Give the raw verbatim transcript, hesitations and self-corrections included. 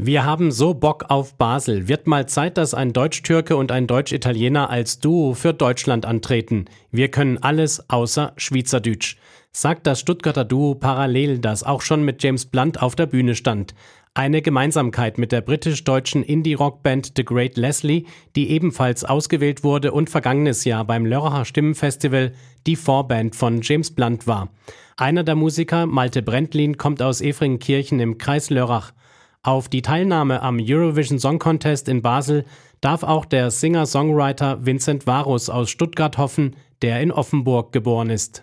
Wir haben so Bock auf Basel. Wird mal Zeit, dass ein Deutsch-Türke und ein Deutsch-Italiener als Duo für Deutschland antreten. Wir können alles außer Schweizerdeutsch, sagt das Stuttgarter Duo Parallel, das auch schon mit James Blunt auf der Bühne stand. Eine Gemeinsamkeit mit der britisch-deutschen Indie-Rock-Band The Great Leslie, die ebenfalls ausgewählt wurde und vergangenes Jahr beim Lörracher Stimmenfestival die Vorband von James Blunt war. Einer der Musiker, Malte Brentlin, kommt aus Efringkirchen im Kreis Lörrach. Auf die Teilnahme am Eurovision Song Contest in Basel darf auch der Singer-Songwriter Vincent Varus aus Stuttgart hoffen, der in Offenburg geboren ist.